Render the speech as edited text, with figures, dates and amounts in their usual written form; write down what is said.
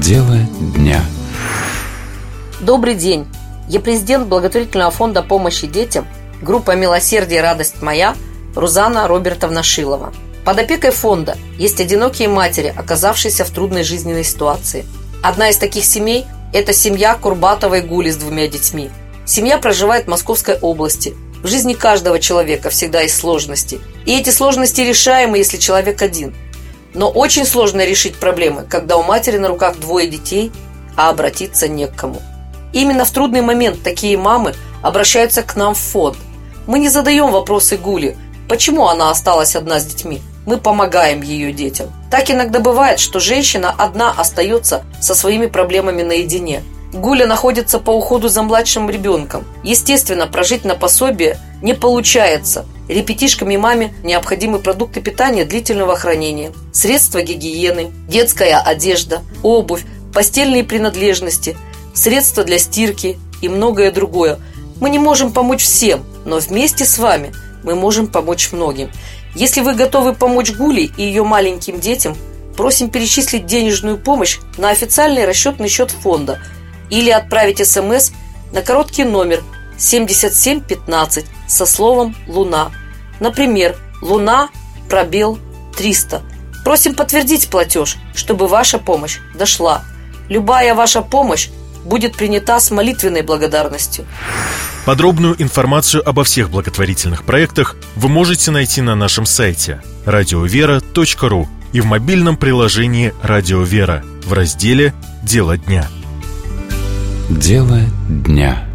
Дело дня. Добрый день. Я президент благотворительного фонда помощи детям, группа «Милосердие и радость моя», Рузанна Робертовна Шилова. Под опекой фонда есть одинокие матери, оказавшиеся в трудной жизненной ситуации. Одна из таких семей – это семья Курбатовой Гули с 2 детьми. Семья проживает в Московской области. В жизни каждого человека всегда есть сложности. И эти сложности решаемы, если человек один. Но очень сложно решить проблемы, когда у матери на руках 2 детей, а обратиться не к кому. Именно в трудный момент такие мамы обращаются к нам в фонд. Мы не задаем вопросы Гуле, почему она осталась одна с детьми. Мы помогаем ее детям. Так иногда бывает, что женщина одна остается со своими проблемами наедине. Гуля находится по уходу за младшим ребенком. Естественно, прожить на пособие не получается. Ребятишкам и маме необходимы продукты питания длительного хранения, средства гигиены, детская одежда, обувь, постельные принадлежности, средства для стирки и многое другое. Мы не можем помочь всем, но вместе с вами мы можем помочь многим. Если вы готовы помочь Гуле и ее маленьким детям, просим перечислить денежную помощь на официальный расчетный счет фонда или отправить СМС на короткий номер 7715 со словом «Луна». Например, «Луна, пробел, 300». Просим подтвердить платеж, чтобы ваша помощь дошла. Любая ваша помощь будет принята с молитвенной благодарностью. Подробную информацию обо всех благотворительных проектах вы можете найти на нашем сайте radiovera.ru и в мобильном приложении «Радио Вера» в разделе «Дело дня». Дело дня.